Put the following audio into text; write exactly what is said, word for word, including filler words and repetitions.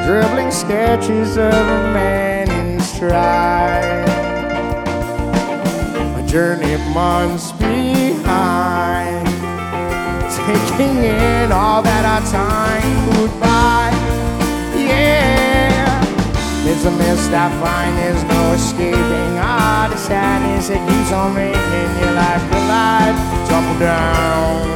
dribbling sketches of a man in stride. A journey months behind, taking in all that our time would buy. Yeah, there's a mist I find, there's no escaping. Ah, the sadness that keeps on making your life collide. Tumble down